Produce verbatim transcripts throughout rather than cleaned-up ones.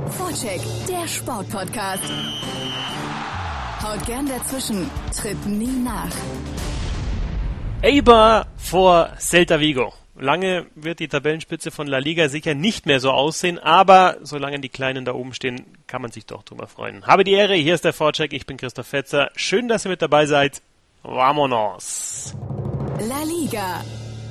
Vorcheck, der Sportpodcast. Haut gern dazwischen, tritt nie nach. Eibar vor Celta Vigo. Lange wird die Tabellenspitze von La Liga sicher nicht mehr so aussehen, aber solange die Kleinen da oben stehen, kann man sich doch drüber freuen. Habe die Ehre, hier ist der Vorcheck, ich bin Christoph Fetzer. Schön, dass ihr mit dabei seid. Vamonos! La Liga.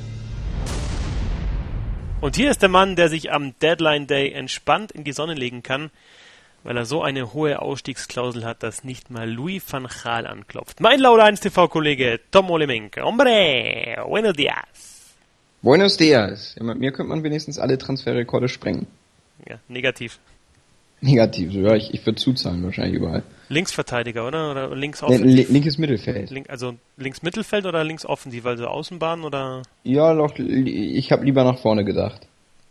Und hier ist der Mann, der sich am Deadline Day entspannt in die Sonne legen kann, weil er so eine hohe Ausstiegsklausel hat, dass nicht mal Louis van Gaal anklopft. Mein Laula eins T V-Kollege Tom Olemenke. Hombre, buenos dias. Buenos dias. Ja, mit mir könnte man wenigstens alle Transferrekorde sprengen. Ja, negativ. Negativ, ja, ich, ich würde zuzahlen wahrscheinlich überall. Linksverteidiger, oder? Oder links Nee, offensiv? linkes Mittelfeld. Link, also links Mittelfeld oder links offensiv? Also Außenbahn oder? Ja, doch, ich habe lieber nach vorne gedacht.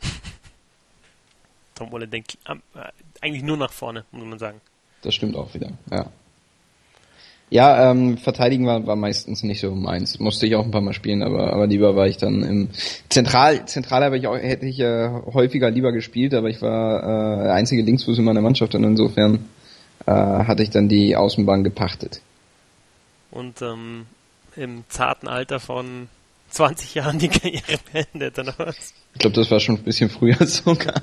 Tom Ole denkt äh, eigentlich nur nach vorne, muss man sagen. Das stimmt auch wieder, ja. Ja, ähm, verteidigen war, war meistens nicht so meins. Musste ich auch ein paar Mal spielen, aber, aber lieber war ich dann im Zentral, Zentral habe ich auch, hätte ich äh, häufiger lieber gespielt, aber ich war äh, der einzige Linksfuß in meiner Mannschaft und insofern äh, hatte ich dann die Außenbahn gepachtet. Und ähm, im zarten Alter von zwanzig Jahren die Karriere beendet, oder was? Ich glaube, das war schon ein bisschen früher sogar.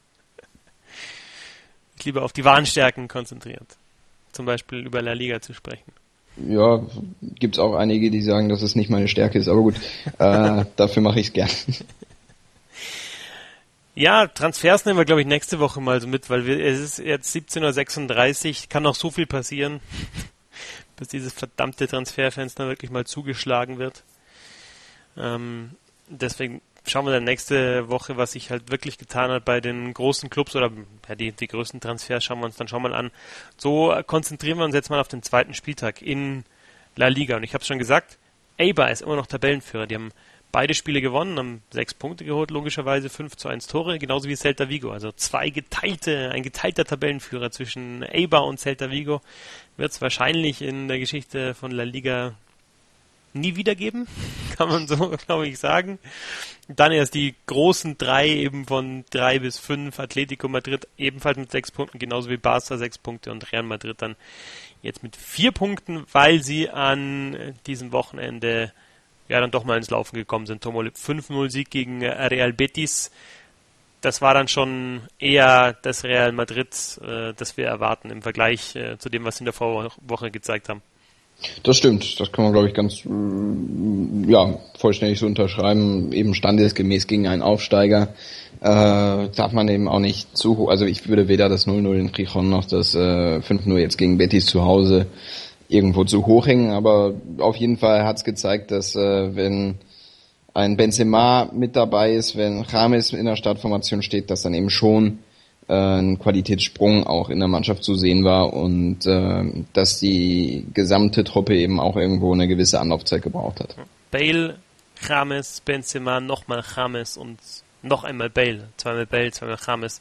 Ich lieber auf die Warnstärken konzentriert. Zum Beispiel über La Liga zu sprechen. Ja, gibt's auch einige, die sagen, dass es nicht meine Stärke ist, aber gut, äh, dafür mache ich es gern. Ja, Transfers nehmen wir, glaube ich, nächste Woche mal so mit, weil wir, es ist jetzt siebzehn Uhr sechsunddreißig, kann noch so viel passieren, bis dieses verdammte Transferfenster wirklich mal zugeschlagen wird. Ähm, deswegen schauen wir dann nächste Woche, was sich halt wirklich getan hat bei den großen Clubs oder ja, die, die größten Transfers schauen wir uns dann schon mal an. So konzentrieren wir uns jetzt mal auf den zweiten Spieltag in La Liga. Und ich habe es schon gesagt, Eibar ist immer noch Tabellenführer. Die haben beide Spiele gewonnen, haben sechs Punkte geholt, logischerweise fünf zu eins Tore, genauso wie Celta Vigo. Also zwei geteilte, ein geteilter Tabellenführer zwischen Eibar und Celta Vigo wird es wahrscheinlich in der Geschichte von La Liga nie wiedergeben, kann man so, glaube ich, sagen. Dann erst die großen drei eben von drei bis fünf, Atletico Madrid ebenfalls mit sechs Punkten, genauso wie Barca sechs Punkte und Real Madrid dann jetzt mit vier Punkten, weil sie an diesem Wochenende ja dann doch mal ins Laufen gekommen sind. Tomole fünf null Sieg gegen Real Betis. Das war dann schon eher das Real Madrid, äh, das wir erwarten im Vergleich äh, zu dem, was sie in der Vorwoche gezeigt haben. Das stimmt, das kann man, glaube ich, ganz äh, ja vollständig so unterschreiben. Eben standesgemäß gegen einen Aufsteiger äh, darf man eben auch nicht zu hoch, also ich würde weder das null null in Gijón noch das äh, fünf null jetzt gegen Betis zu Hause irgendwo zu hoch hängen, aber auf jeden Fall hat es gezeigt, dass äh, wenn ein Benzema mit dabei ist, wenn James in der Startformation steht, dass dann eben schon ein Qualitätssprung auch in der Mannschaft zu sehen war und äh, dass die gesamte Truppe eben auch irgendwo eine gewisse Anlaufzeit gebraucht hat. Bale, James, Benzema, nochmal James und noch einmal Bale. Zweimal Bale, zweimal James.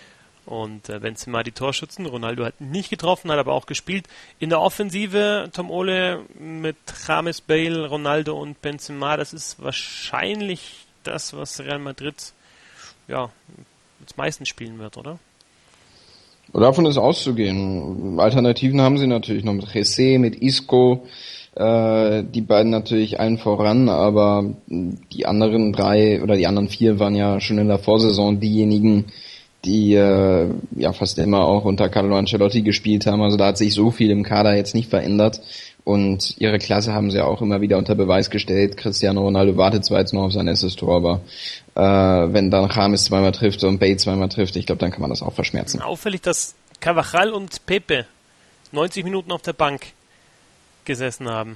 Und äh, Benzema die Torschützen. Ronaldo hat nicht getroffen, hat aber auch gespielt. In der Offensive, Tom Ole mit James, Bale, Ronaldo und Benzema, das ist wahrscheinlich das, was Real Madrid ja als meistens spielen wird, oder? Davon ist auszugehen. Alternativen haben sie natürlich noch mit Jesse, mit Isco, äh, die beiden natürlich allen voran, aber die anderen drei oder die anderen vier waren ja schon in der Vorsaison diejenigen, die äh, ja fast immer auch unter Carlo Ancelotti gespielt haben. Also da hat sich so viel im Kader jetzt nicht verändert. Und ihre Klasse haben sie auch immer wieder unter Beweis gestellt. Cristiano Ronaldo wartet zwar jetzt noch auf sein erstes Tor, aber äh, wenn dann James zweimal trifft und Bale zweimal trifft, ich glaube, dann kann man das auch verschmerzen. Auffällig, dass Carvajal und Pepe neunzig Minuten auf der Bank gesessen haben.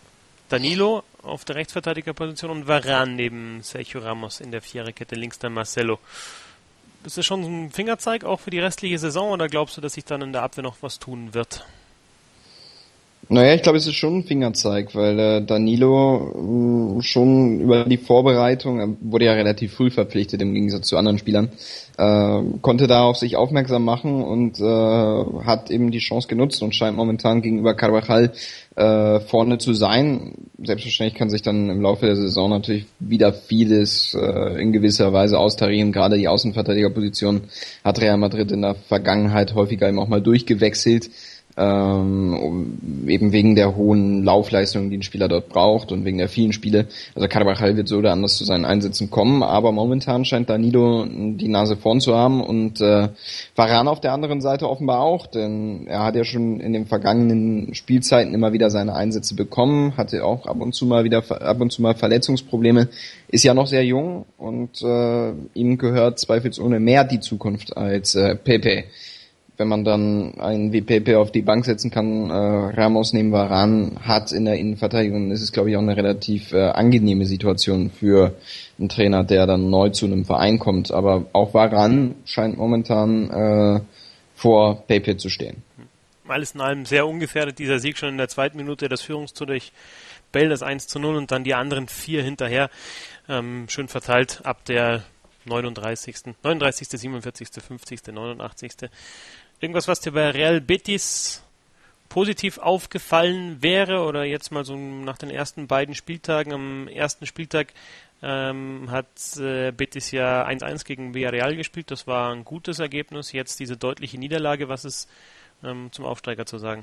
Danilo auf der Rechtsverteidigerposition und Varane neben Sergio Ramos in der Viererkette, links dann Marcelo. Ist das schon ein Fingerzeig auch für die restliche Saison oder glaubst du, dass sich dann in der Abwehr noch was tun wird? Naja, ich glaube, es ist schon ein Fingerzeig, weil äh, Danilo äh, schon über die Vorbereitung, er wurde ja relativ früh verpflichtet im Gegensatz zu anderen Spielern, äh, konnte da auf sich aufmerksam machen und äh, hat eben die Chance genutzt und scheint momentan gegenüber Carvajal äh, vorne zu sein. Selbstverständlich kann sich dann im Laufe der Saison natürlich wieder vieles äh, in gewisser Weise austarieren. Gerade die Außenverteidigerposition hat Real Madrid in der Vergangenheit häufiger eben auch mal durchgewechselt. Ähm, eben wegen der hohen Laufleistung, die ein Spieler dort braucht und wegen der vielen Spiele. Also Carvajal wird so oder anders zu seinen Einsätzen kommen, aber momentan scheint Danilo die Nase vorn zu haben und äh, Varane auf der anderen Seite offenbar auch, denn er hat ja schon in den vergangenen Spielzeiten immer wieder seine Einsätze bekommen, hatte auch ab und zu mal wieder ab und zu mal Verletzungsprobleme, ist ja noch sehr jung und äh, ihm gehört zweifelsohne mehr die Zukunft als äh, Pepe. Wenn man dann einen wie Pepe auf die Bank setzen kann, äh, Ramos neben Varane hat in der Innenverteidigung, ist es, glaube ich, auch eine relativ äh, angenehme Situation für einen Trainer, der dann neu zu einem Verein kommt. Aber auch Varane scheint momentan äh, vor Pepe zu stehen. Alles in allem sehr ungefährdet, dieser Sieg schon in der zweiten Minute, das Führungstor durch Bale, das eins zu null und dann die anderen vier hinterher, ähm, schön verteilt ab der neununddreißigsten neununddreißigsten siebenundvierzigsten fünfzigsten neunundachtzigsten Irgendwas, was dir bei Real Betis positiv aufgefallen wäre oder jetzt mal so nach den ersten beiden Spieltagen? Am ersten Spieltag ähm, hat äh, Betis ja eins eins gegen Villarreal gespielt. Das war ein gutes Ergebnis. Jetzt diese deutliche Niederlage. Was ist ähm, zum Aufsteiger zu sagen?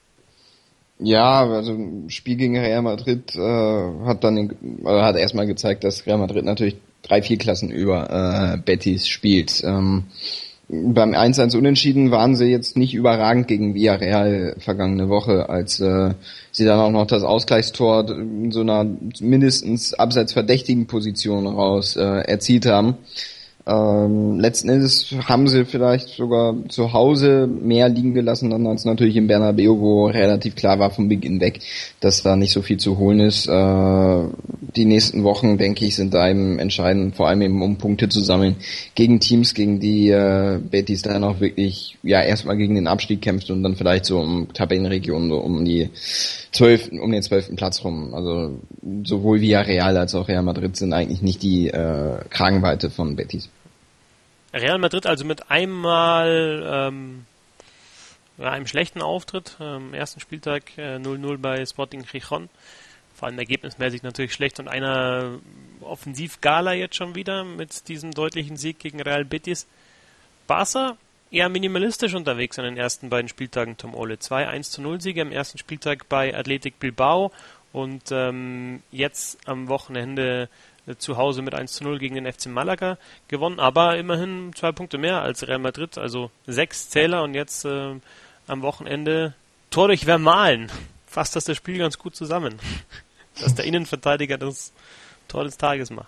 Ja, also ein Spiel gegen Real Madrid äh, hat dann in, äh, hat erstmal gezeigt, dass Real Madrid natürlich drei, vier Klassen über äh, Betis spielt. Ähm, Beim eins eins Unentschieden waren sie jetzt nicht überragend gegen Villarreal vergangene Woche, als äh, sie dann auch noch das Ausgleichstor in so einer mindestens abseits verdächtigen Position raus äh, erzielt haben. Ähm, letzten Endes haben sie vielleicht sogar zu Hause mehr liegen gelassen dann als natürlich im Bernabeu, wo relativ klar war vom Beginn weg, dass da nicht so viel zu holen ist. Äh, die nächsten Wochen, denke ich, sind da eben entscheidend, vor allem eben um Punkte zu sammeln gegen Teams, gegen die äh, Betis dann auch wirklich ja erstmal gegen den Abstieg kämpft und dann vielleicht so um Tabellenregion, so um die zwölf, um den zwölften Platz rum. Also sowohl Villarreal als auch Real Madrid sind eigentlich nicht die äh, Kragenweite von Betis. Real Madrid also mit einmal ähm, einem schlechten Auftritt, am ähm, ersten Spieltag äh, null null bei Sporting Gijón, vor allem ergebnismäßig natürlich schlecht und einer Offensivgala jetzt schon wieder mit diesem deutlichen Sieg gegen Real Betis. Barca eher minimalistisch unterwegs an den ersten beiden Spieltagen, Tom Ole. Zwei eins zu null Siege am ersten Spieltag bei Athletic Bilbao und ähm, jetzt am Wochenende zu Hause mit eins zu null gegen den F C Malaga gewonnen, aber immerhin zwei Punkte mehr als Real Madrid, also sechs Zähler und jetzt äh, am Wochenende Tor durch Vermaelen. Fasst das das Spiel ganz gut zusammen, dass der Innenverteidiger das Tor des Tages macht.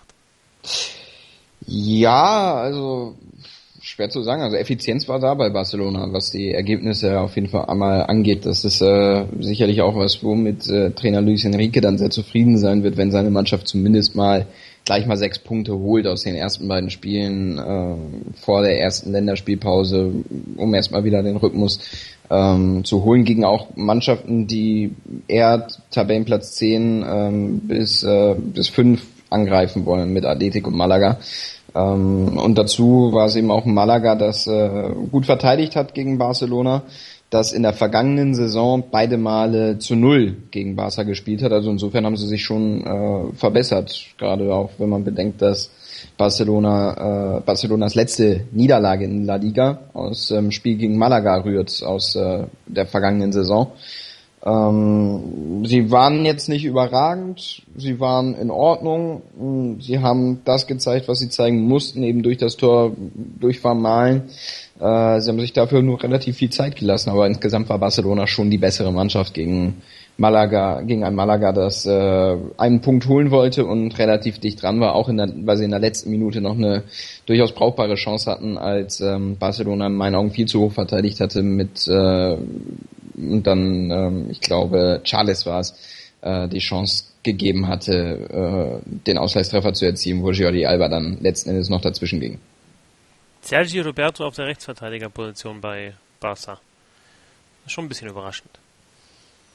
Ja, also schwer zu sagen, also Effizienz war da bei Barcelona, was die Ergebnisse auf jeden Fall einmal angeht. Das ist äh, sicherlich auch was, womit äh, Trainer Luis Enrique dann sehr zufrieden sein wird, wenn seine Mannschaft zumindest mal gleich mal sechs Punkte holt aus den ersten beiden Spielen äh, vor der ersten Länderspielpause, um erstmal wieder den Rhythmus ähm, zu holen, gegen auch Mannschaften, die eher Tabellenplatz zehn ähm, bis äh, bis fünf angreifen wollen mit Athletic und Malaga. Ähm, und dazu war es eben auch Malaga, das äh, gut verteidigt hat gegen Barcelona, das in der vergangenen Saison beide Male zu null gegen Barca gespielt hat. Also insofern haben sie sich schon äh, verbessert, gerade auch wenn man bedenkt, dass Barcelona äh, Barcelonas letzte Niederlage in La Liga aus dem ähm, Spiel gegen Malaga rührt aus äh, der vergangenen Saison. Ähm, sie waren jetzt nicht überragend, sie waren in Ordnung, sie haben das gezeigt, was sie zeigen mussten, eben durch das Tor, durch Vermaelen. Äh, sie haben sich dafür nur relativ viel Zeit gelassen, aber insgesamt war Barcelona schon die bessere Mannschaft gegen Malaga, gegen ein Malaga, das äh, einen Punkt holen wollte und relativ dicht dran war, auch in der, weil sie in der letzten Minute noch eine durchaus brauchbare Chance hatten, als ähm, Barcelona in meinen Augen viel zu hoch verteidigt hatte mit äh, und dann, ähm, ich glaube, Charles war es, äh, die Chance gegeben hatte, äh, den Ausgleichstreffer zu erzielen, wo Jordi Alba dann letzten Endes noch dazwischen ging. Sergi Roberto auf der Rechtsverteidigerposition bei Barca. Schon ein bisschen überraschend.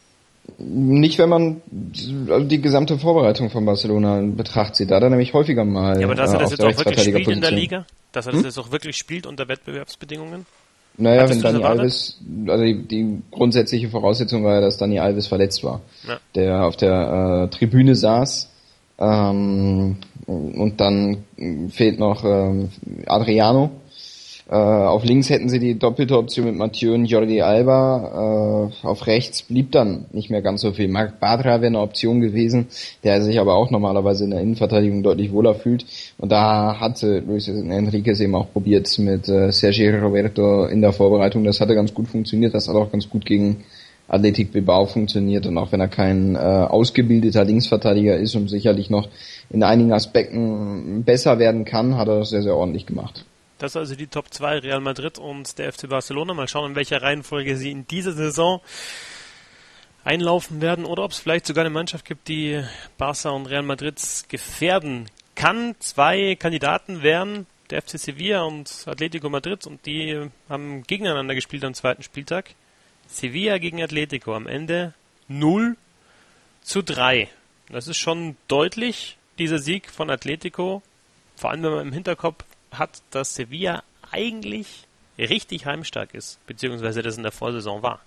Nicht, wenn man die gesamte Vorbereitung von Barcelona in Betracht zieht. Da hat er nämlich häufiger mal Ja, aber dass er das äh, jetzt auch wirklich spielt in der Position. Liga? Dass er das Hm? jetzt auch wirklich spielt unter Wettbewerbsbedingungen? Naja, Hattest wenn du das Dani erwartet? Alves, also die, die grundsätzliche Voraussetzung war ja, dass Dani Alves verletzt war, Ja. der auf der äh, Tribüne saß. Ähm, und dann fehlt noch ähm, Adriano. Äh, auf links hätten sie die doppelte Option mit Mathieu und Jordi Alba. Äh, auf rechts blieb dann nicht mehr ganz so viel. Marc Bartra wäre eine Option gewesen, der sich aber auch normalerweise in der Innenverteidigung deutlich wohler fühlt. Und da hatte Luis Enriquez eben auch probiert mit äh, Sergi Roberto in der Vorbereitung. Das hatte ganz gut funktioniert. Das hat auch ganz gut gegen Athletic Bilbao funktioniert. Und auch wenn er kein äh, ausgebildeter Linksverteidiger ist und sicherlich noch in einigen Aspekten besser werden kann, hat er das sehr, sehr ordentlich gemacht. Das ist also die Top zwei, Real Madrid und der F C Barcelona. Mal schauen, in welcher Reihenfolge sie in dieser Saison einlaufen werden oder ob es vielleicht sogar eine Mannschaft gibt, die Barca und Real Madrid gefährden kann. Zwei Kandidaten wären der F C Sevilla und Atletico Madrid und die haben gegeneinander gespielt am zweiten Spieltag. Sevilla gegen Atletico am Ende null zu drei. Das ist schon deutlich, dieser Sieg von Atletico, vor allem wenn man im Hinterkopf hat, dass Sevilla eigentlich richtig heimstark ist, beziehungsweise das in der Vorsaison war.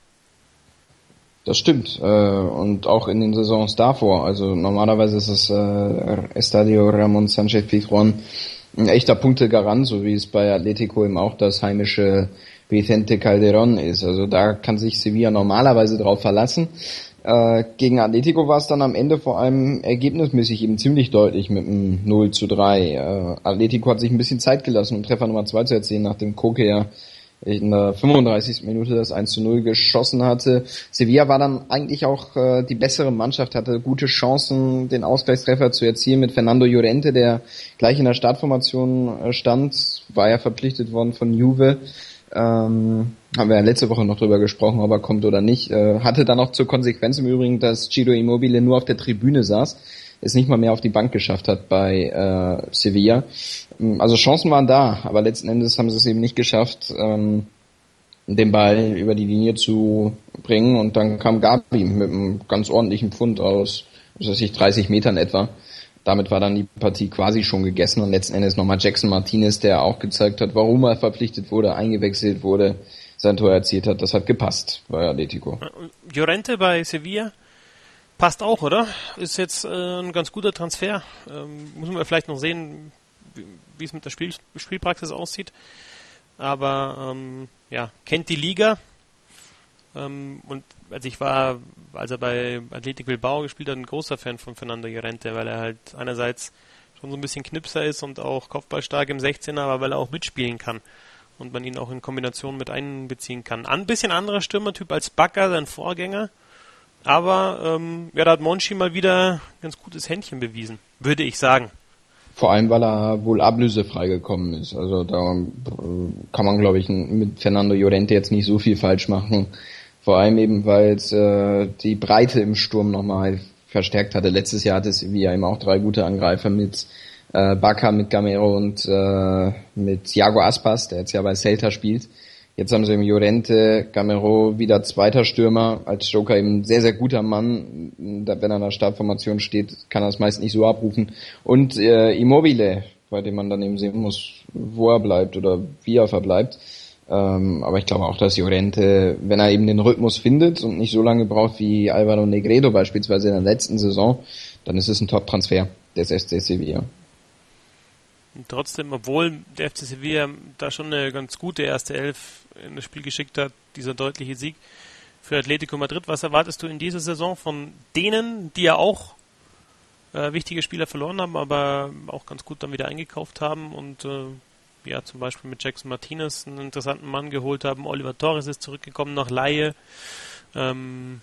Das stimmt. Äh, und auch in den Saisons davor. Also normalerweise ist das äh, Estadio Ramón Sánchez Pizjuán ein echter Punktegarant, so wie es bei Atletico eben auch das heimische Vicente Calderón ist. Also da kann sich Sevilla normalerweise drauf verlassen. Äh, gegen Atletico war es dann am Ende vor allem ergebnismäßig eben ziemlich deutlich mit einem null zu drei. Äh, Atletico hat sich ein bisschen Zeit gelassen, um Treffer Nummer zwei zu erzielen, nachdem Koke ja in der fünfunddreißigsten Minute das eins zu null geschossen hatte. Sevilla war dann eigentlich auch äh, die bessere Mannschaft, hatte gute Chancen, den Ausgleichstreffer zu erzielen mit Fernando Llorente, der gleich in der Startformation äh, stand, war ja verpflichtet worden von Juve. Ähm, haben wir ja letzte Woche noch drüber gesprochen, ob er kommt oder nicht. Äh, hatte dann auch zur Konsequenz im Übrigen, dass Ciro Immobile nur auf der Tribüne saß, es nicht mal mehr auf die Bank geschafft hat bei äh, Sevilla. Also Chancen waren da, aber letzten Endes haben sie es eben nicht geschafft, ähm, den Ball über die Linie zu bringen und dann kam Gabi mit einem ganz ordentlichen Pfund aus, was weiß ich, dreißig Metern etwa. Damit war dann die Partie quasi schon gegessen und letzten Endes nochmal Jackson Martinez, der auch gezeigt hat, warum er verpflichtet wurde, eingewechselt wurde, sein Tor erzielt hat. Das hat gepasst bei Atletico. Llorente bei Sevilla passt auch, oder? Ist jetzt äh, ein ganz guter Transfer. Ähm, muss man vielleicht noch sehen, wie, wie es mit der Spiel, Spielpraxis aussieht. Aber ähm, ja, kennt die Liga. Ähm, und also ich war, als er bei Athletic Bilbao gespielt hat, ein großer Fan von Fernando Llorente, weil er halt einerseits schon so ein bisschen Knipser ist und auch kopfballstark im sechzehner, aber weil er auch mitspielen kann und man ihn auch in Kombination mit einbeziehen kann. Ein bisschen anderer Stürmertyp als Bakker, sein Vorgänger, aber ähm, ja, da hat Monchi mal wieder ganz gutes Händchen bewiesen, würde ich sagen. Vor allem, weil er wohl ablösefrei gekommen ist. Also da äh, kann man, glaube ich, mit Fernando Llorente jetzt nicht so viel falsch machen. Vor allem eben, weil es äh, die Breite im Sturm nochmal verstärkt hatte. Letztes Jahr hatte Sevilla eben auch drei gute Angreifer mit äh, Bakker, mit Gamero und äh, mit Thiago Aspas, der jetzt ja bei Celta spielt. Jetzt haben sie eben Llorente, Gamero, wieder zweiter Stürmer, als Joker eben ein sehr, sehr guter Mann. Da, wenn er in der Startformation steht, kann er es meist nicht so abrufen. Und äh, Immobile, bei dem man dann eben sehen muss, wo er bleibt oder wie er verbleibt. Ähm, aber ich glaube auch, dass Llorente, wenn er eben den Rhythmus findet und nicht so lange braucht wie Álvaro Negredo beispielsweise in der letzten Saison, dann ist es ein Top-Transfer des F C Sevilla. Und trotzdem, obwohl der F C Sevilla da schon eine ganz gute erste Elf in das Spiel geschickt hat, dieser deutliche Sieg für Atletico Madrid. Was erwartest du in dieser Saison von denen, die ja auch äh, wichtige Spieler verloren haben, aber auch ganz gut dann wieder eingekauft haben und äh, ja, zum Beispiel mit Jackson Martinez einen interessanten Mann geholt haben. Oliver Torres ist zurückgekommen nach Leihe. Ähm,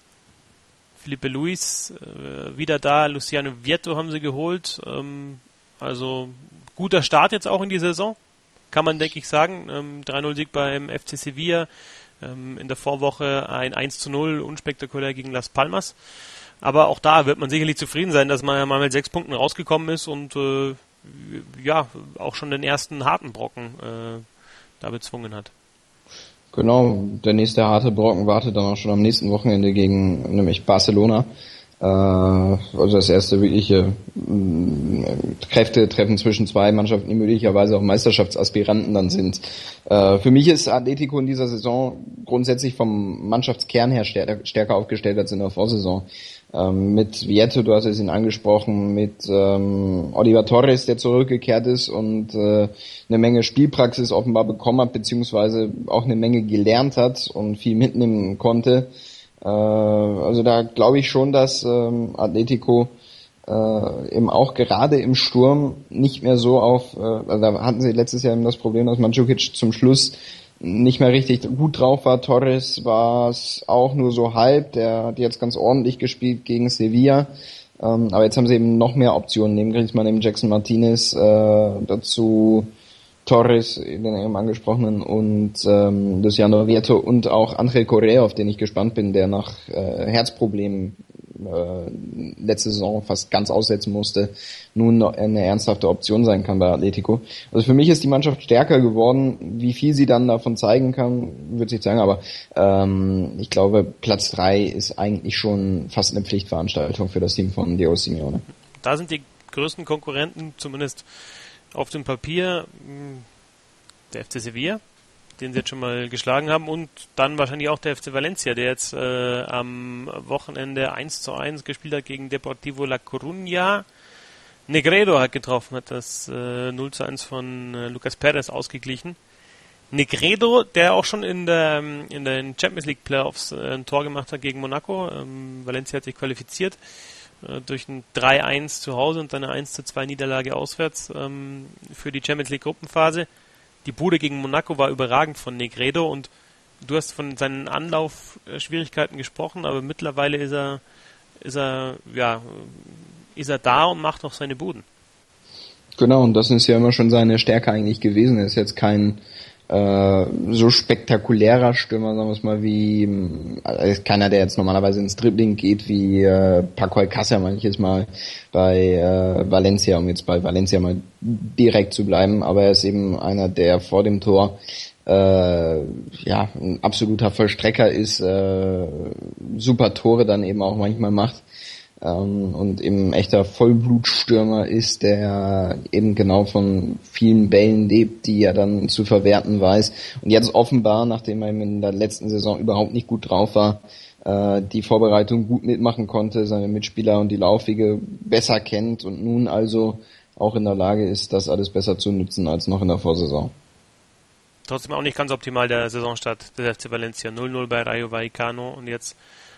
Felipe Luis äh, wieder da. Luciano Vietto haben sie geholt. Ähm, also guter Start jetzt auch in die Saison. Kann man, denke ich, sagen. Ähm, drei null Sieg beim F C Sevilla. Ähm, in der Vorwoche ein eins zu null, unspektakulär gegen Las Palmas. Aber auch da wird man sicherlich zufrieden sein, dass man mal mit sechs Punkten rausgekommen ist und äh, ja, auch schon den ersten harten Brocken äh, da bezwungen hat. Genau, der nächste harte Brocken wartet dann auch schon am nächsten Wochenende gegen nämlich Barcelona. Äh, also das erste wirkliche äh, Kräftetreffen zwischen zwei Mannschaften, die möglicherweise auch Meisterschaftsaspiranten dann sind. Äh, für mich ist Atletico in dieser Saison grundsätzlich vom Mannschaftskern her stär- stärker aufgestellt als in der Vorsaison. Ähm, mit Vieto, du hast es ihn angesprochen, mit ähm, Oliver Torres, der zurückgekehrt ist und äh, eine Menge Spielpraxis offenbar bekommen hat, beziehungsweise auch eine Menge gelernt hat und viel mitnehmen konnte. Äh, also da glaube ich schon, dass ähm, Atletico äh, eben auch gerade im Sturm nicht mehr so auf, äh, also da hatten sie letztes Jahr eben das Problem, dass Mandzukic zum Schluss nicht mehr richtig gut drauf war. Torres war es auch nur so halb, der hat jetzt ganz ordentlich gespielt gegen Sevilla, ähm, aber jetzt haben sie eben noch mehr Optionen, neben Griezmann, neben Jackson Martinez, äh, dazu Torres, den eben angesprochenen, und ähm, Luciano Vieto und auch Angel Correa, auf den ich gespannt bin, der nach äh, Herzproblemen äh, letzte Saison fast ganz aussetzen musste, nun noch eine ernsthafte Option sein kann bei Atletico. Also für mich ist die Mannschaft stärker geworden. Wie viel sie dann davon zeigen kann, wird sich zeigen, aber ähm, ich glaube, Platz drei ist eigentlich schon fast eine Pflichtveranstaltung für das Team von Diego Simeone. Da sind die größten Konkurrenten, zumindest auf dem Papier, der F C Sevilla, den sie jetzt schon mal geschlagen haben, und dann wahrscheinlich auch der F C Valencia, der jetzt äh, am Wochenende eins zu eins gespielt hat gegen Deportivo La Coruña. Negredo hat getroffen, hat das äh, null zu eins von äh, Lucas Perez ausgeglichen. Negredo, der auch schon in der in den Champions League Playoffs äh, ein Tor gemacht hat gegen Monaco. Ähm, Valencia hat sich qualifiziert äh, durch ein drei eins zu Hause und dann eine eins zu zwei Niederlage auswärts ähm, für die Champions League Gruppenphase. Die Bude gegen Monaco war überragend von Negredo, und du hast von seinen Anlaufschwierigkeiten gesprochen, aber mittlerweile ist er, ist er, ja, ist er da und macht auch seine Buden. Genau, und das ist ja immer schon seine Stärke eigentlich gewesen. Er ist jetzt kein äh, so spektakulärer Stürmer, sagen wir es mal, wie also keiner, der jetzt normalerweise ins Dribbling geht, wie äh, Paco Alcácer manches Mal bei äh, Valencia, um jetzt bei Valencia mal direkt zu bleiben, aber er ist eben einer, der vor dem Tor äh, ja ein absoluter Vollstrecker ist, äh, super Tore dann eben auch manchmal macht. Ähm, und eben ein echter Vollblutstürmer ist, der eben genau von vielen Bällen lebt, die er dann zu verwerten weiß. Und jetzt offenbar, nachdem er in der letzten Saison überhaupt nicht gut drauf war, äh, die Vorbereitung gut mitmachen konnte, seine Mitspieler und die Laufwege besser kennt und nun also auch in der Lage ist, das alles besser zu nutzen als noch in der Vorsaison. Trotzdem auch nicht ganz optimal der Saisonstart des F C Valencia. null null bei Rayo Vallecano und jetzt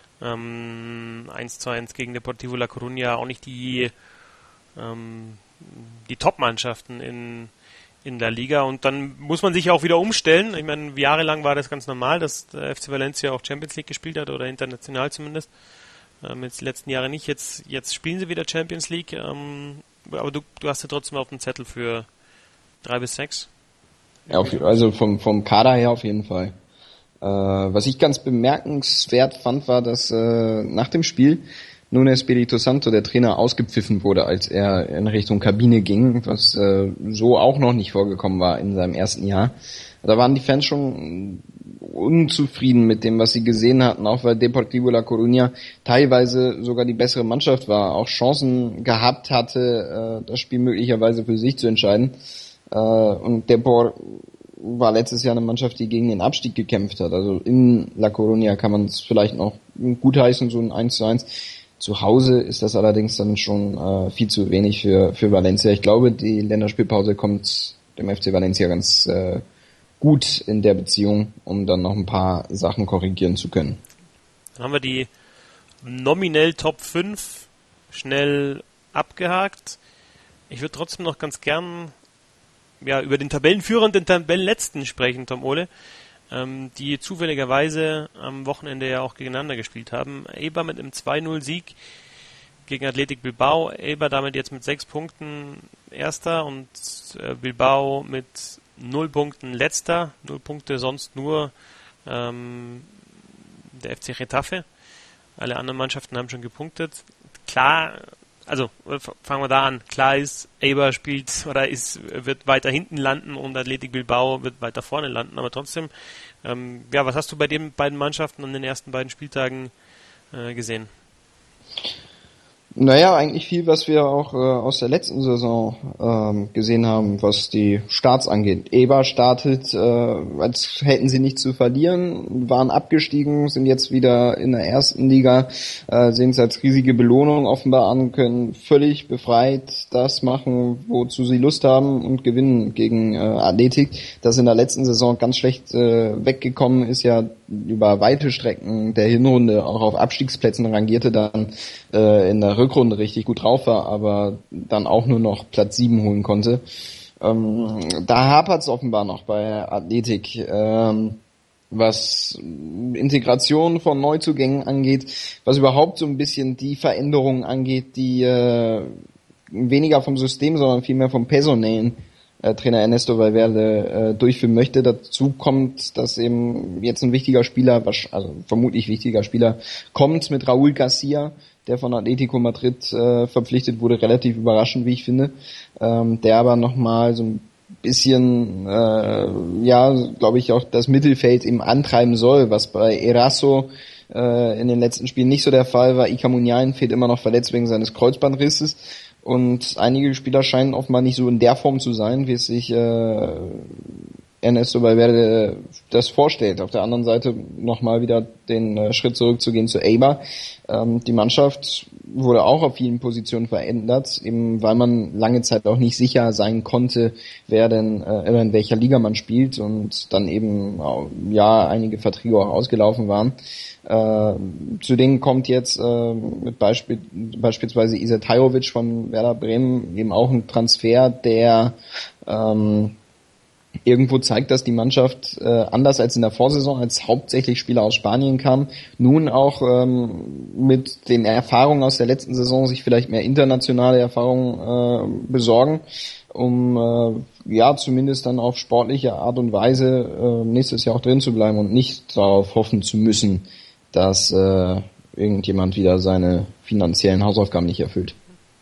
Ähm, eins zu eins gegen Deportivo La Coruña, auch nicht die ähm, die Top-Mannschaften in, in der Liga, und dann muss man sich auch wieder umstellen. Ich meine, jahrelang war das ganz normal, dass der F C Valencia auch Champions League gespielt hat, oder international zumindest. Ähm, jetzt die letzten Jahre nicht, jetzt, jetzt spielen sie wieder Champions League, ähm, aber du, du hast ja trotzdem auf dem Zettel für drei bis sechs. Ja, auf, also vom, vom Kader her auf jeden Fall. Äh, was ich ganz bemerkenswert fand, war, dass äh, nach dem Spiel Nuno Espirito Santo, der Trainer, ausgepfiffen wurde, als er in Richtung Kabine ging, was äh, so auch noch nicht vorgekommen war in seinem ersten Jahr. Da waren die Fans schon unzufrieden mit dem, was sie gesehen hatten, auch weil Deportivo La Coruña teilweise sogar die bessere Mannschaft war, auch Chancen gehabt hatte, äh, das Spiel möglicherweise für sich zu entscheiden. Äh, und Depor war letztes Jahr eine Mannschaft, die gegen den Abstieg gekämpft hat. Also in La Coruña kann man es vielleicht noch gutheißen, so ein eins zu eins. Zu Hause ist das allerdings dann schon äh, viel zu wenig für für Valencia. Ich glaube, die Länderspielpause kommt dem F C Valencia ganz äh, gut in der Beziehung, um dann noch ein paar Sachen korrigieren zu können. Dann haben wir die nominell Top fünf schnell abgehakt. Ich würde trotzdem noch ganz gern ja, über den Tabellenführer und den Tabellenletzten sprechen, Tom Ole, ähm, die zufälligerweise am Wochenende ja auch gegeneinander gespielt haben. Eibar mit einem zwei null Sieg gegen Athletic Bilbao. Eibar damit jetzt mit sechs Punkten Erster und äh, Bilbao mit null Punkten Letzter. Null Punkte sonst nur ähm, der F C Getafe. Alle anderen Mannschaften haben schon gepunktet. Klar, also fangen wir da an. Klar ist, Eibar spielt oder ist, wird weiter hinten landen und Athletic Bilbao wird weiter vorne landen, aber trotzdem, ähm, ja, was hast du bei den beiden Mannschaften an den ersten beiden Spieltagen äh, gesehen? Naja, eigentlich viel, was wir auch äh, aus der letzten Saison ähm, gesehen haben, was die Starts angeht. Eibar startet, äh, als hätten sie nichts zu verlieren, waren abgestiegen, sind jetzt wieder in der ersten Liga, äh, sehen es als riesige Belohnung offenbar an, können völlig befreit das machen, wozu sie Lust haben und gewinnen gegen äh, Athletic. Das in der letzten Saison ganz schlecht äh, weggekommen ist, ja über weite Strecken der Hinrunde auch auf Abstiegsplätzen rangierte, dann äh, in der Rückrunde richtig gut drauf war, aber dann auch nur noch Platz sieben holen konnte. Ähm, da hapert es offenbar noch bei Athletic, ähm, was Integration von Neuzugängen angeht, was überhaupt so ein bisschen die Veränderungen angeht, die äh, weniger vom System, sondern vielmehr vom personellen Äh, Trainer Ernesto Valverde äh, durchführen möchte. Dazu kommt, dass eben jetzt ein wichtiger Spieler, also vermutlich wichtiger Spieler, kommt mit Raúl García, der von Atlético Madrid äh, verpflichtet wurde, relativ überraschend, wie ich finde, ähm, der aber nochmal so ein bisschen, äh, ja, glaube ich, auch das Mittelfeld eben antreiben soll, was bei Eraso äh, in den letzten Spielen nicht so der Fall war. Ika Muniain fehlt immer noch verletzt wegen seines Kreuzbandrisses. Und einige Spieler scheinen offenbar nicht so in der Form zu sein, wie es sich äh, Ernesto Valverde das vorstellt. Auf der anderen Seite nochmal wieder den äh, Schritt zurückzugehen zu Eibar. Ähm, die Mannschaft wurde auch auf vielen Positionen verändert, eben weil man lange Zeit auch nicht sicher sein konnte, wer denn äh, in welcher Liga man spielt und dann eben äh, ja einige Verträge auch ausgelaufen waren. Äh, zu denen kommt jetzt äh, mit Beispiel, beispielsweise Isetajovic von Werder Bremen eben auch ein Transfer, der ähm, irgendwo zeigt, dass die Mannschaft äh, anders als in der Vorsaison, als hauptsächlich Spieler aus Spanien kamen, nun auch ähm, mit den Erfahrungen aus der letzten Saison sich vielleicht mehr internationale Erfahrungen äh, besorgen, um äh, ja zumindest dann auf sportliche Art und Weise äh, nächstes Jahr auch drin zu bleiben und nicht darauf hoffen zu müssen, dass äh, irgendjemand wieder seine finanziellen Hausaufgaben nicht erfüllt.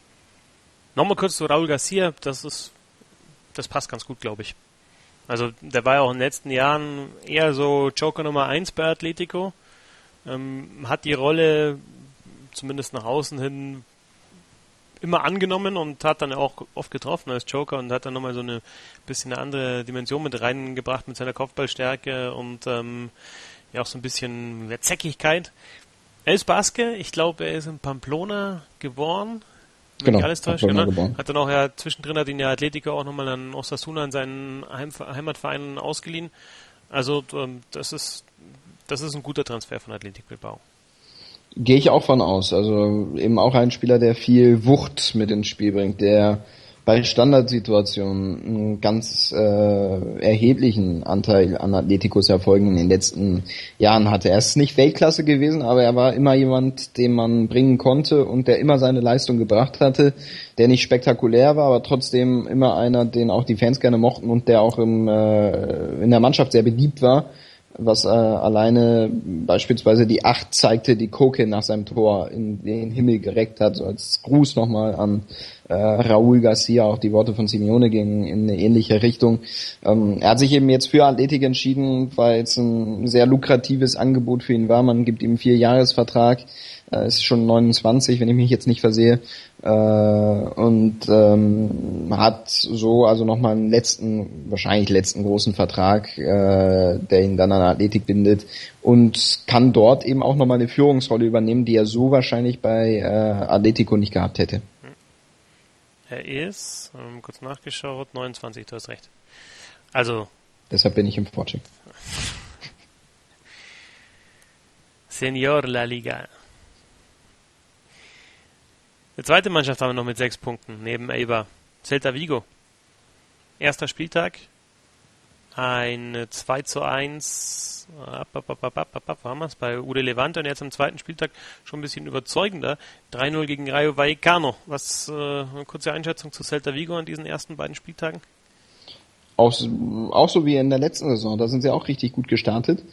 Nochmal kurz zu Raúl García, das ist, das passt ganz gut, glaube ich. Also der war ja auch in den letzten Jahren eher so Joker Nummer eins bei Atletico, ähm, hat die Rolle zumindest nach außen hin immer angenommen und hat dann auch oft getroffen als Joker und hat dann nochmal so eine bisschen eine andere Dimension mit reingebracht mit seiner Kopfballstärke und ähm, ja auch so ein bisschen mehr Zäckigkeit. Er ist Baske, ich glaube, er ist in Pamplona geboren. Genau, alles täuscht, genau. Hat dann auch ja zwischendrin hat ihn ja Atletico auch nochmal an Osasuna in seinen Heim- Heimatverein ausgeliehen. Also ähm, das ist das ist ein guter Transfer von Athletic Bilbao. Gehe ich auch von aus. Also eben auch ein Spieler, der viel Wucht mit ins Spiel bringt, der bei Standardsituationen einen ganz äh, erheblichen Anteil an Atleticos Erfolgen in den letzten Jahren hatte. Er ist nicht Weltklasse gewesen, aber er war immer jemand, den man bringen konnte und der immer seine Leistung gebracht hatte, der nicht spektakulär war, aber trotzdem immer einer, den auch die Fans gerne mochten und der auch im, äh, in der Mannschaft sehr beliebt war, was äh, alleine beispielsweise die Acht zeigte, die Koke nach seinem Tor in den Himmel gereckt hat, so als Gruß nochmal an äh, Raúl García. Auch die Worte von Simeone gingen in eine ähnliche Richtung. Ähm, er hat sich eben jetzt für Athletic entschieden, weil es ein sehr lukratives Angebot für ihn war. Man gibt ihm einen Vierjahresvertrag, äh, ist schon neunundzwanzig, wenn ich mich jetzt nicht versehe, äh, und ähm, hat so also nochmal einen letzten, wahrscheinlich letzten großen Vertrag, äh, der ihn dann an Athletic bindet und kann dort eben auch nochmal eine Führungsrolle übernehmen, die er so wahrscheinlich bei äh, Atletico nicht gehabt hätte. Er ist, ähm, kurz nachgeschaut, neunundzwanzig, du hast recht. Also deshalb bin ich im Vorcheck. Señor La Liga. Die zweite Mannschaft haben wir noch mit sechs Punkten, neben Eibar. Celta Vigo. Erster Spieltag. Ein zwei zu eins ab, ab, ab, ab, ab, ab, haben wir es bei Ude Levante und jetzt am zweiten Spieltag schon ein bisschen überzeugender. drei null gegen Rayo Vallecano. Was, äh, eine kurze Einschätzung zu Celta Vigo an diesen ersten beiden Spieltagen? Auch, auch so wie in der letzten Saison, da sind sie auch richtig gut gestartet.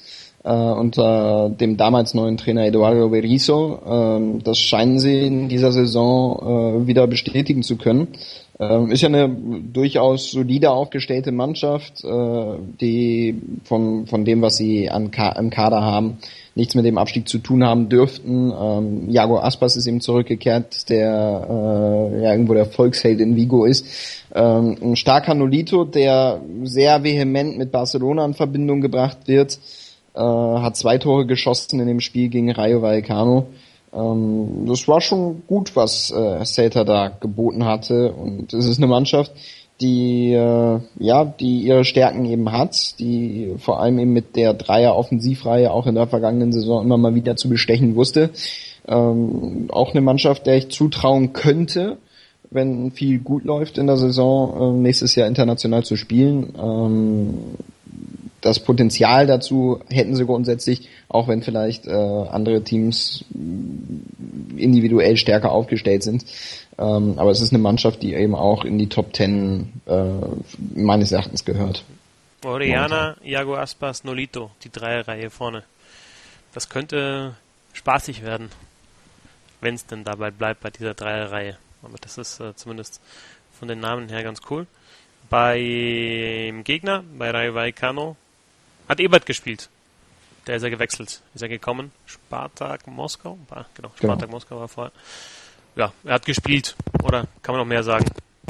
äh, unter dem damals neuen Trainer Eduardo Berizzo. Ähm, das scheinen sie in dieser Saison äh, wieder bestätigen zu können. Ähm, ist ja eine durchaus solide aufgestellte Mannschaft, äh, die von von dem, was sie an Ka- im Kader haben, nichts mit dem Abstieg zu tun haben dürften. Ähm, Iago Aspas ist eben zurückgekehrt, der äh, ja irgendwo der Volksheld in Vigo ist. Ähm, ein starker Nolito, der sehr vehement mit Barcelona in Verbindung gebracht wird, äh, hat zwei Tore geschossen in dem Spiel gegen Rayo Vallecano. Ähm, das war schon gut, was äh, Celta da geboten hatte, und es ist eine Mannschaft, die äh, ja, die ihre Stärken eben hat, die vor allem eben mit der Dreier-Offensivreihe auch in der vergangenen Saison immer mal wieder zu bestechen wusste. Ähm, auch eine Mannschaft, der ich zutrauen könnte, wenn viel gut läuft in der Saison, äh, nächstes Jahr international zu spielen. Ähm, das Potenzial dazu hätten sie grundsätzlich, auch wenn vielleicht äh, andere Teams individuell stärker aufgestellt sind. Ähm, aber es ist eine Mannschaft, die eben auch in die Top Ten äh, meines Erachtens gehört. Orellana, Iago Aspas, Nolito, die Dreierreihe vorne. Das könnte spaßig werden, wenn es denn dabei bleibt bei dieser Dreierreihe. Aber das ist äh, zumindest von den Namen her ganz cool. Beim Gegner, bei Rayo Vallecano, hat Ebert gespielt. Der ist ja gewechselt. Ist er gekommen? Spartak Moskau? Ah, genau, Spartak genau. Moskau war vorher. Ja, er hat gespielt. Oder kann man noch mehr sagen?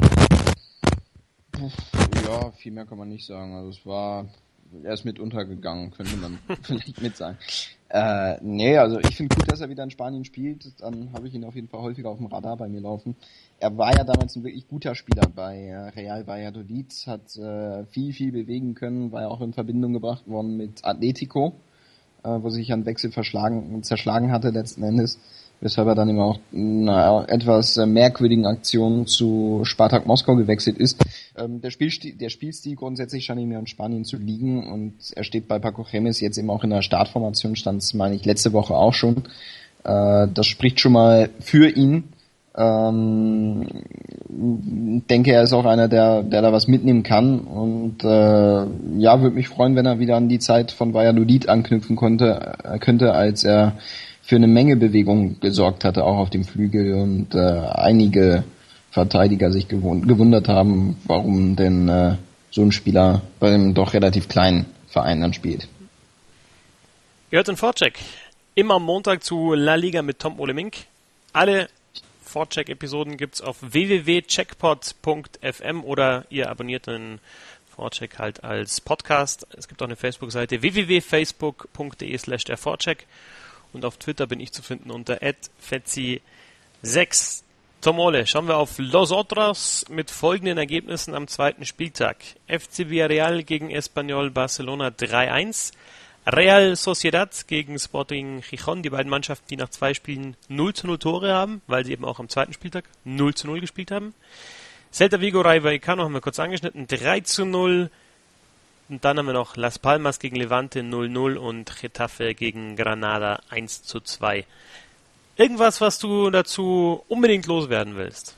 Ja, viel mehr kann man nicht sagen. Also es war, er ist mit untergegangen, könnte man vielleicht mit sagen. Äh, nee, also ich finde gut, dass er wieder in Spanien spielt. Dann habe ich ihn auf jeden Fall häufiger auf dem Radar bei mir laufen. Er war ja damals ein wirklich guter Spieler bei Real Valladolid, hat äh, viel, viel bewegen können, war ja auch in Verbindung gebracht worden mit Atletico, äh, wo sich ein Wechsel verschlagen, zerschlagen hatte letzten Endes, weshalb er dann eben auch in einer etwas äh, merkwürdigen Aktion zu Spartak Moskau gewechselt ist. Ähm, der, Spielstil, der Spielstil grundsätzlich scheint ihm ja in Spanien zu liegen, und er steht bei Paco Gémez jetzt eben auch in der Startformation, stand es, meine ich, letzte Woche auch schon. Äh, das spricht schon mal für ihn. Ähm, denke, er ist auch einer, der, der da was mitnehmen kann, und äh, ja, würde mich freuen, wenn er wieder an die Zeit von Valladolid anknüpfen konnte, äh, könnte, als er für eine Menge Bewegung gesorgt hatte, auch auf dem Flügel, und äh, einige Verteidiger sich gewund- gewundert haben, warum denn äh, so ein Spieler bei einem doch relativ kleinen Verein dann spielt. Ihr hört den Vorcheck. Immer am Montag zu La Liga mit Tom Ole Mink. Alle Vorcheck-Episoden gibt's auf w w w punkt checkpot punkt f m oder ihr abonniert den Vorcheck halt als Podcast. Es gibt auch eine Facebook-Seite w w w punkt facebook punkt d e slash der Vorcheck, und auf Twitter bin ich zu finden unter at fetzi sechs. Tom Ole, schauen wir auf Los Otros mit folgenden Ergebnissen am zweiten Spieltag. F C Villarreal gegen Espanyol Barcelona drei eins. Real Sociedad gegen Sporting Gijón, die beiden Mannschaften, die nach zwei Spielen null zu null Tore haben, weil sie eben auch am zweiten Spieltag null zu null gespielt haben. Celta Vigo, Rayo Vallecano haben wir kurz angeschnitten, drei zu null. Und dann haben wir noch Las Palmas gegen Levante null null und Getafe gegen Granada eins zu zwei. Irgendwas, was du dazu unbedingt loswerden willst?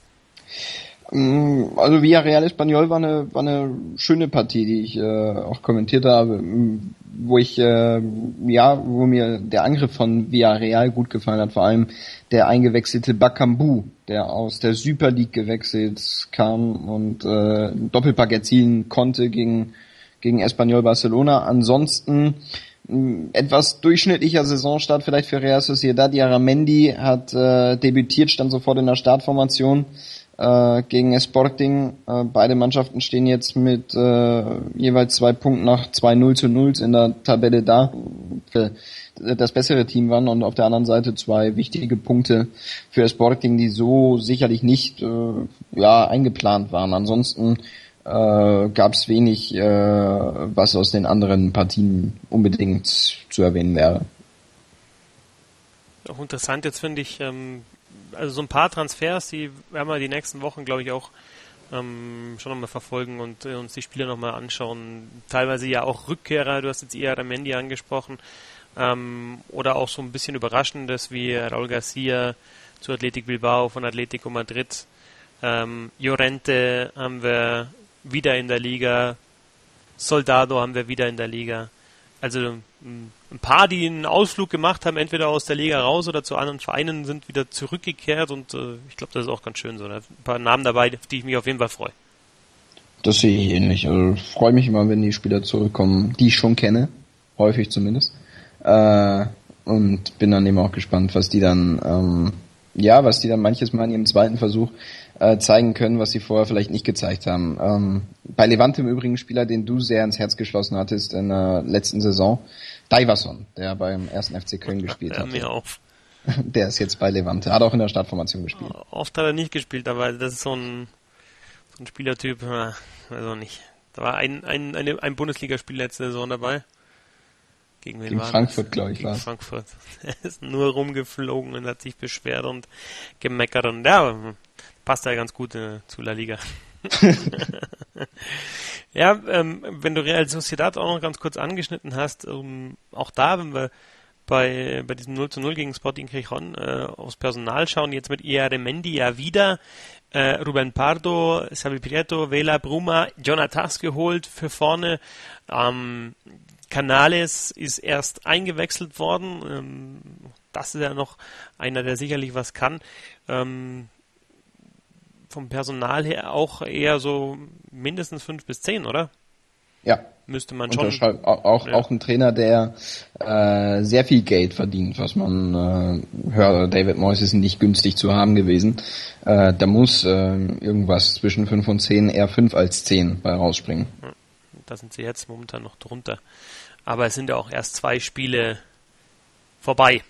Also Villarreal Espanyol war eine, war eine schöne Partie, die ich äh, auch kommentiert habe, wo ich äh, ja, wo mir der Angriff von Villarreal gut gefallen hat, vor allem der eingewechselte Bakambu, der aus der Super League gewechselt kam und äh, einen Doppelpack erzielen konnte gegen gegen Espanyol Barcelona. Ansonsten mh, etwas durchschnittlicher Saisonstart vielleicht für Real Sociedad. Aramendi hat äh, debütiert, stand sofort in der Startformation äh, gegen Sporting. Äh, beide Mannschaften stehen jetzt mit äh, jeweils zwei Punkten nach zwei null zu null in der Tabelle da. Für das bessere Team waren, und auf der anderen Seite zwei wichtige Punkte für Sporting, die so sicherlich nicht äh, ja eingeplant waren. Ansonsten äh, gab es wenig, äh, was aus den anderen Partien unbedingt zu erwähnen wäre. Auch interessant jetzt finde ich, ähm, also so ein paar Transfers, die werden wir die nächsten Wochen, glaube ich, auch ähm, schon nochmal verfolgen und äh, uns die Spiele nochmal anschauen. Teilweise ja auch Rückkehrer, du hast jetzt eher Aramendi angesprochen, ähm, oder auch so ein bisschen Überraschendes wie Raúl García zu Athletic Bilbao von Atletico Madrid. Ähm, Llorente haben wir wieder in der Liga, Soldado haben wir wieder in der Liga. also ein paar, die einen Ausflug gemacht haben, entweder aus der Liga raus oder zu anderen Vereinen, sind wieder zurückgekehrt und äh, ich glaube, das ist auch ganz schön so. Da sind ein paar Namen dabei, auf die ich mich auf jeden Fall freue. Das sehe ich ähnlich. Also ich freue mich immer, wenn die Spieler zurückkommen, die ich schon kenne, häufig zumindest. Äh, und bin dann eben auch gespannt, was die dann, ähm, ja, was die dann manches Mal in ihrem zweiten Versuch äh, zeigen können, was sie vorher vielleicht nicht gezeigt haben. Ähm, bei Levante im Übrigen Spieler, den du sehr ins Herz geschlossen hattest in der letzten Saison, Daivason, der beim ersten F C Köln gespielt hat. Mir auf. Der ist jetzt bei Levante, hat auch in der Startformation gespielt. Oft hat er nicht gespielt, aber das ist so ein, so ein Spielertyp, also nicht. Da war ein, ein, eine, ein Bundesligaspiel letzte Saison dabei. Gegen wen Gegen war Frankfurt, glaube ich, Gegen war Frankfurt. Er ist nur rumgeflogen und hat sich beschwert und gemeckert und ja, passt ja ganz gut äh, zu La Liga. Ja, ähm, wenn du Real Sociedad auch noch ganz kurz angeschnitten hast, ähm, auch da, wenn wir bei bei diesem null zu null gegen Sporting Gijón äh, aufs Personal schauen, jetzt mit Iarremendi ja wieder, äh, Ruben Pardo, Xavi Prieto, Vela, Bruma, Jonatas geholt für vorne, ähm, Canales ist erst eingewechselt worden, ähm, das ist ja noch einer, der sicherlich was kann, ähm, vom Personal her auch eher so mindestens fünf bis zehn, oder? Ja. Müsste man schon. Auch, auch, ja. auch ein Trainer, der äh, sehr viel Geld verdient, was man äh, hört. David Moyes ist nicht günstig zu haben gewesen. Äh, da muss äh, irgendwas zwischen fünf und zehn, eher fünf als zehn bei rausspringen. Ja, da sind sie jetzt momentan noch drunter. Aber es sind ja auch erst zwei Spiele vorbei.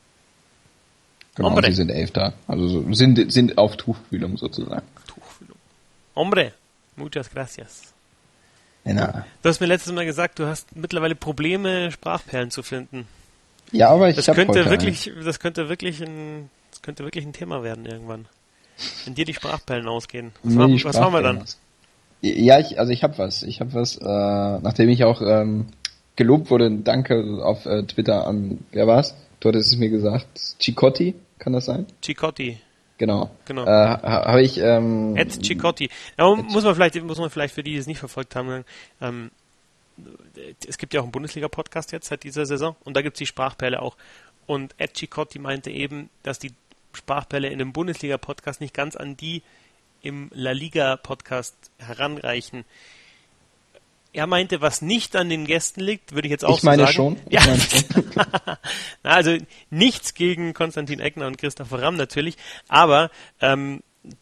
Genau, Hombre. sie sind Elfter. Also so, sind, sind auf Tuchfühlung sozusagen. Tuchfühlung. Hombre, muchas gracias. Ja. Du hast mir letztes Mal gesagt, du hast mittlerweile Probleme, Sprachperlen zu finden. Ja, aber ich das habe könnte heute wirklich, einen. das könnte wirklich ein, das könnte wirklich ein Thema werden irgendwann. Wenn dir die Sprachperlen ausgehen. Was, Nee, machen, was machen wir dann? Ja, ich, also ich habe was. Ich habe was, äh, nachdem ich auch ähm, gelobt wurde, danke auf äh, Twitter an, wer war's? Du hattest es mir gesagt. Chicotti, kann das sein? Chicotti. Genau. Genau. Äh, habe ich ähm, Ed Chicotti. Ja, muss man vielleicht, muss man vielleicht für die, die es nicht verfolgt haben, sagen, ähm, es gibt ja auch einen Bundesliga-Podcast jetzt seit dieser Saison und da gibt es die Sprachperle auch. Und Ed Chicotti meinte eben, dass die Sprachperle in dem Bundesliga-Podcast nicht ganz an die im La Liga-Podcast heranreichen. Er meinte, was nicht an den Gästen liegt, würde ich jetzt auch ich meine so sagen. Schon. Ich ja. meine schon. Na, also nichts gegen Konstantin Eckner und Christopher Ramm natürlich, aber ähm,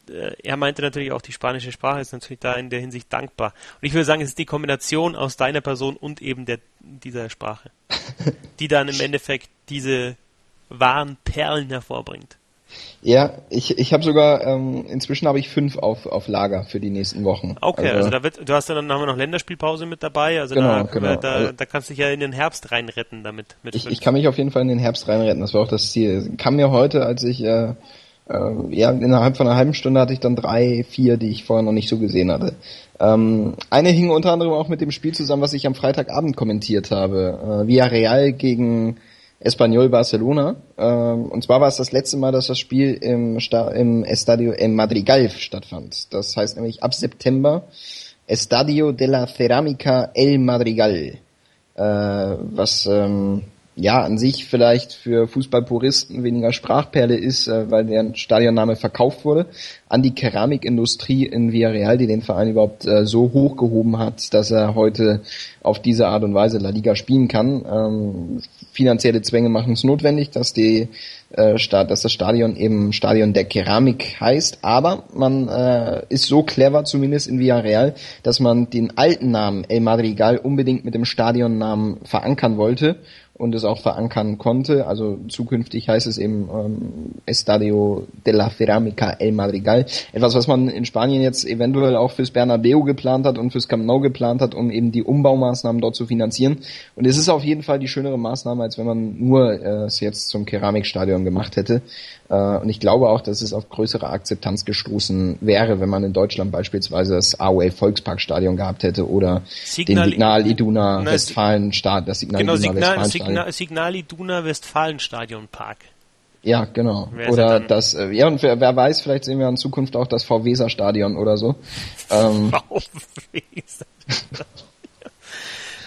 er meinte natürlich auch, die spanische Sprache ist natürlich da in der Hinsicht dankbar. Und ich würde sagen, es ist die Kombination aus deiner Person und eben der dieser Sprache, die dann im Endeffekt diese wahren Perlen hervorbringt. Ja, ich ich habe sogar, ähm, inzwischen habe ich fünf auf auf Lager für die nächsten Wochen. Okay, also, also da wird, du hast ja dann, haben wir noch Länderspielpause mit dabei, also genau, da, genau. da, Also, da kannst du dich ja in den Herbst reinretten damit. Mit ich, fünf. ich kann mich auf jeden Fall in den Herbst reinretten, das war auch das Ziel. Kam mir heute, als ich, äh, äh, ja, innerhalb von einer halben Stunde hatte ich dann drei, vier, die ich vorher noch nicht so gesehen hatte. Ähm, eine hing unter anderem auch mit dem Spiel zusammen, was ich am Freitagabend kommentiert habe. Äh, Villarreal gegen Espanyol Barcelona. Ähm, und zwar war es das letzte Mal, dass das Spiel im, Sta- im Estadio im Madrigal stattfand. Das heißt nämlich ab September Estadio de la Cerámica El Madrigal. Äh, was ähm, ja an sich vielleicht für Fußballpuristen weniger Sprachperle ist, äh, weil der Stadionname verkauft wurde an die Keramikindustrie in Villarreal, die den Verein überhaupt äh, so hochgehoben hat, dass er heute auf diese Art und Weise La Liga spielen kann. Ähm, finanzielle Zwänge machen es notwendig, dass die äh, Stadt, dass das Stadion eben Stadion der Keramik heißt, aber man äh, ist so clever, zumindest in Villarreal, dass man den alten Namen El Madrigal unbedingt mit dem Stadionnamen verankern wollte und es auch verankern konnte. Also zukünftig heißt es eben ähm, Estadio de la Cerámica El Madrigal. Etwas, was man in Spanien jetzt eventuell auch fürs Bernabeu geplant hat und fürs Camp Nou geplant hat, um eben die Umbaumaßnahmen dort zu finanzieren. Und es ist auf jeden Fall die schönere Maßnahme, als wenn man nur äh, es jetzt zum Keramikstadion gemacht hätte. Äh, und ich glaube auch, dass es auf größere Akzeptanz gestoßen wäre, wenn man in Deutschland beispielsweise das A O L Volksparkstadion gehabt hätte oder Signal, den Signal Iduna na, Westfalenstadion, das Signal genau, Iduna Signal, Westfalenstadion. Signal, Signal Iduna Westfalenstadion Park. Ja, genau. Wer oder das, äh, ja, und wer, wer weiß, vielleicht sehen wir in Zukunft auch das V Weser-Stadion oder so. Ähm, V Weser.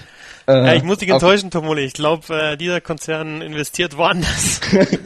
Äh, ja, ich muss dich enttäuschen, Tomole. Ich glaube, äh, dieser Konzern investiert woanders.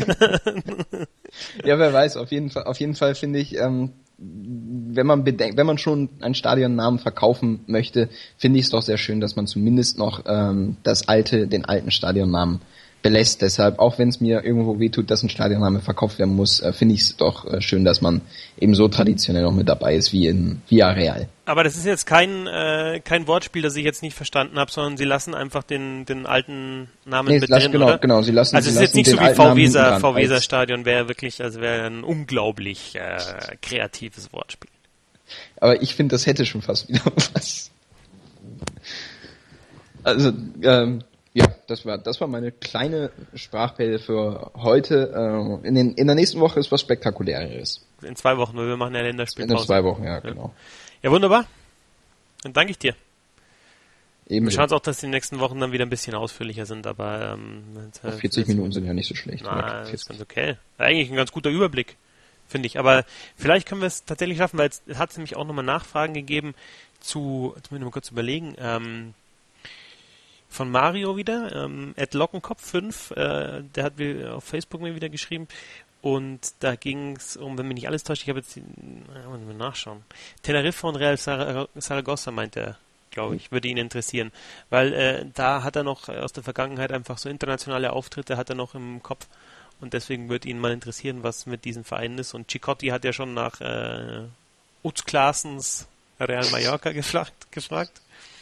Ja, wer weiß. Auf jeden Fall, auf jeden Fall finde ich, ähm, wenn man bedenkt, wenn man schon einen Stadionnamen verkaufen möchte, finde ich es doch sehr schön, dass man zumindest noch ähm, das alte, den alten Stadionnamen belässt. Deshalb, auch wenn es mir irgendwo wehtut, dass ein Stadionname verkauft werden muss, äh, finde ich es doch äh, schön, dass man eben so traditionell noch mit dabei ist wie in Villarreal. Aber das ist jetzt kein äh, kein Wortspiel, das ich jetzt nicht verstanden habe, sondern sie lassen einfach den den alten Namen nee, mit lassen, drin, genau, oder? Genau, sie lassen. Also sie es ist lassen jetzt nicht so wie VWeser, VWeser als Stadion wäre wirklich, also wäre ein unglaublich äh, kreatives Wortspiel. Aber ich finde, das hätte schon fast wieder was. Also, ähm, ja, das war das war meine kleine Sprachpelle für heute. Äh, in, den, in der nächsten Woche ist was Spektakuläres. In zwei Wochen, weil wir machen ja Länderspielpause. In zwei Wochen, ja, genau. Ja, wunderbar. Dann danke ich dir. Eben Wir schauen uns auch, dass die nächsten Wochen dann wieder ein bisschen ausführlicher sind, aber ähm, vierzig Minuten sind ja nicht so schlecht. Na, das ist ganz okay. Eigentlich ein ganz guter Überblick, finde ich. Aber vielleicht können wir es tatsächlich schaffen, weil es hat nämlich auch nochmal Nachfragen gegeben zu, jetzt muss ich mal kurz überlegen, ähm, von Mario wieder, ähm, at Lockenkopf fünf, äh, der hat mir auf Facebook mir wieder geschrieben und da ging es um, wenn mich nicht alles täuscht, ich habe jetzt, die, na, mal nachschauen, Teneriffa und Real Zaragoza meint er, glaube ich, würde ihn interessieren, weil äh, da hat er noch aus der Vergangenheit einfach so internationale Auftritte hat er noch im Kopf und deswegen würde ihn mal interessieren, was mit diesen Vereinen ist und Chicotti hat ja schon nach äh, Utz Claessens Real Mallorca gefragt, gefragt.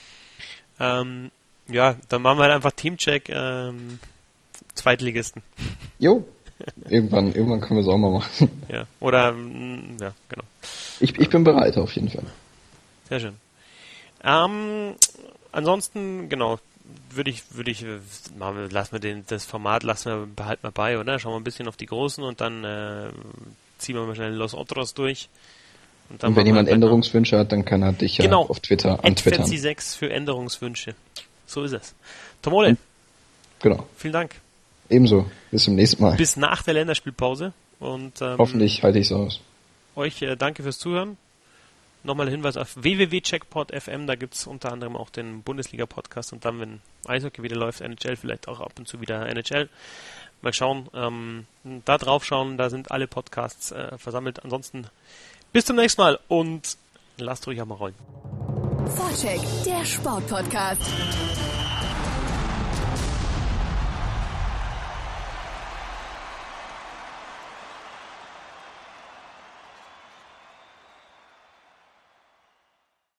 Ähm, ja, dann machen wir halt einfach Teamcheck ähm, Zweitligisten. Jo, irgendwann, irgendwann können wir es auch mal machen. Ja, oder, mh, ja, genau. Ich, ich bin bereit auf jeden Fall. Sehr schön. Ähm, ansonsten, genau, würde ich, würde ich, machen wir, lassen wir den, das Format, lassen wir, behalten wir bei, oder? Schauen wir ein bisschen auf die Großen und dann äh, ziehen wir mal schnell Los Otros durch. Und, dann und wenn jemand halt Änderungswünsche hat, dann kann er dich ja genau, auf Twitter antwittern. Genau, sechs für Änderungswünsche. So ist es. Tomole. Genau. Vielen Dank. Ebenso. Bis zum nächsten Mal. Bis nach der Länderspielpause. Und ähm, hoffentlich halte ich es aus. Euch äh, danke fürs Zuhören. Nochmal ein Hinweis auf w w w punkt checkpot punkt f m. Da gibt es unter anderem auch den Bundesliga-Podcast und dann, wenn Eishockey wieder läuft, N H L, vielleicht auch ab und zu wieder N H L. Mal schauen. Ähm, da drauf schauen, da sind alle Podcasts äh, versammelt. Ansonsten bis zum nächsten Mal und lasst ruhig auch mal rollen. Vorcheck, der Sportpodcast.